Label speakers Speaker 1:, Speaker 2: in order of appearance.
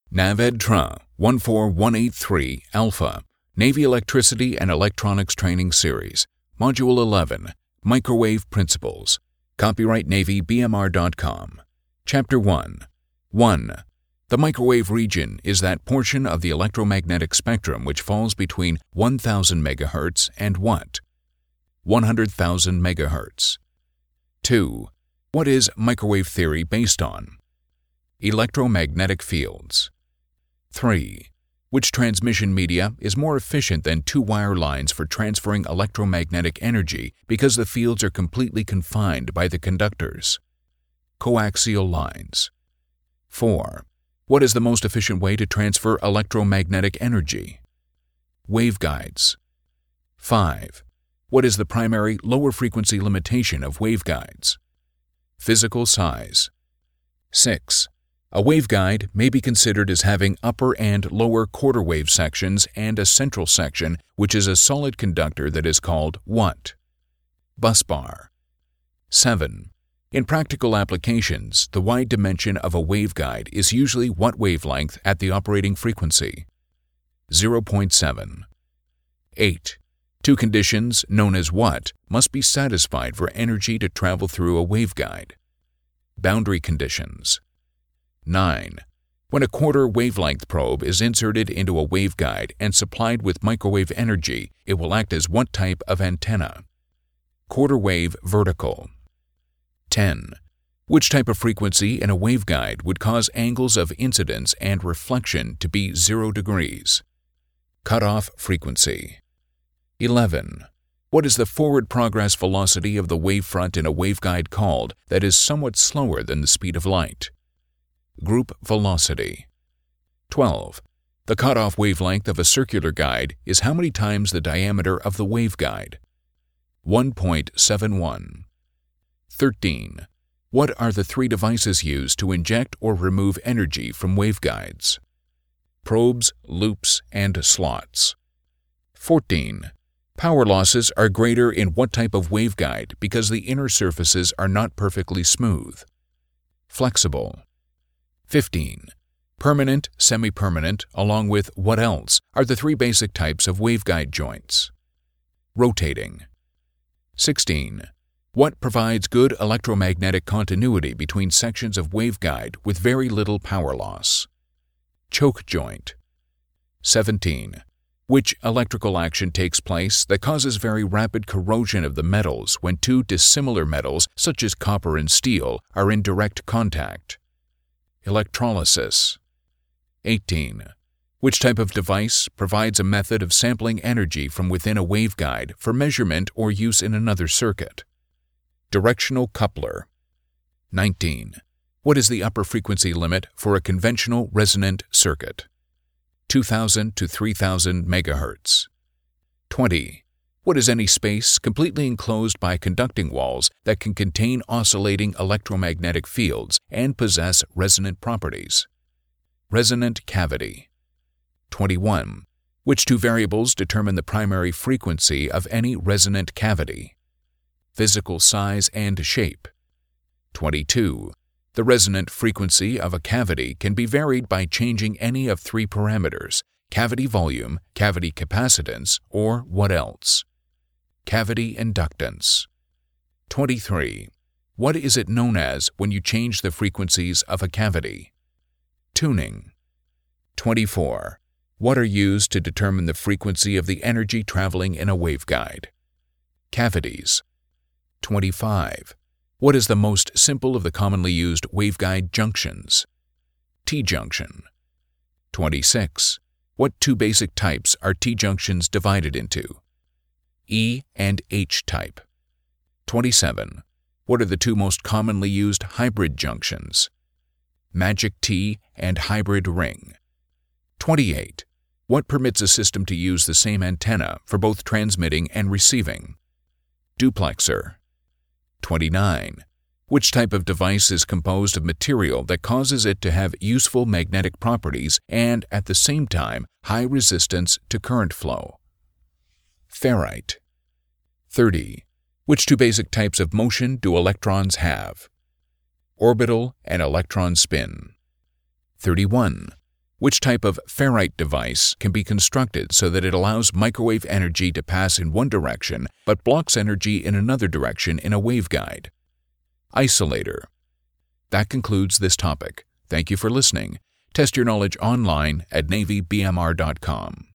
Speaker 1: NAVED-TRA 14183 Alpha, Navy Electricity and Electronics Training Series, Module 11, Microwave Principles. Copyright NavyBMR.com. Chapter 1. 1. The microwave region is that portion of the electromagnetic spectrum which falls between 1000 MHz and what? 100,000 MHz. 2. What is microwave theory based on? Electromagnetic fields. 3. Which transmission media is more efficient than two wire lines for transferring electromagnetic energy because the fields are completely confined by the conductors? Coaxial lines. 4. What is the most efficient way to transfer electromagnetic energy? Waveguides. 5. What is the primary lower frequency limitation of waveguides? Physical size. 6. A waveguide may be considered as having upper and lower quarter wave sections and a central section, which is a solid conductor that is called what? Busbar. 7. In practical applications, the wide dimension of a waveguide is usually what wavelength at the operating frequency? 0.7. 8. Two conditions, known as what, must be satisfied for energy to travel through a waveguide? Boundary conditions. 9. When a quarter wavelength probe is inserted into a waveguide and supplied with microwave energy, it will act as what type of antenna? Quarter wave vertical. 10. Which type of frequency in a waveguide would cause angles of incidence and reflection to be 0 degrees? Cutoff frequency. 11. What is the forward progress velocity of the wavefront in a waveguide called that is somewhat slower than the speed of light? Group velocity. 12. The cutoff wavelength of a circular guide is how many times the diameter of the waveguide? 1.71. 13. What are the three devices used to inject or remove energy from waveguides? Probes, loops, and slots. 14. Power losses are greater in what type of waveguide because the inner surfaces are not perfectly smooth? Flexible. 15. Permanent, semi-permanent, along with what else, are the three basic types of waveguide joints? Rotating. 16. What provides good electromagnetic continuity between sections of waveguide with very little power loss? Choke joint. 17. Which electrical action takes place that causes very rapid corrosion of the metals when two dissimilar metals, such as copper and steel, are in direct contact? Electrolysis. 18. Which type of device provides a method of sampling energy from within a waveguide for measurement or use in another circuit? Directional coupler. 19. What is the upper frequency limit for a conventional resonant circuit? 2000 to 3000 MHz. 20. What is any space completely enclosed by conducting walls that can contain oscillating electromagnetic fields and possess resonant properties? Resonant cavity. 21. Which two variables determine the primary frequency of any resonant cavity? Physical size and shape. 22. The resonant frequency of a cavity can be varied by changing any of three parameters: cavity volume, cavity capacitance, or what else? Cavity inductance. 23. What is it known as when you change the frequencies of a cavity? Tuning. 24. What are used to determine the frequency of the energy traveling in a waveguide? Cavities. 25. What is the most simple of the commonly used waveguide junctions? T-junction. 26. What two basic types are T-junctions divided into? E and H type. 27. What are the two most commonly used hybrid junctions? Magic T and hybrid ring. 28. What permits a system to use the same antenna for both transmitting and receiving? Duplexer. 29. Which type of device is composed of material that causes it to have useful magnetic properties and, at the same time, high resistance to current flow? Ferrite. 30. Which two basic types of motion do electrons have? Orbital and electron spin. 31. Which type of ferrite device can be constructed so that it allows microwave energy to pass in one direction but blocks energy in another direction in a waveguide? Isolator. That concludes this topic. Thank you for listening. Test your knowledge online at NavyBMR.com.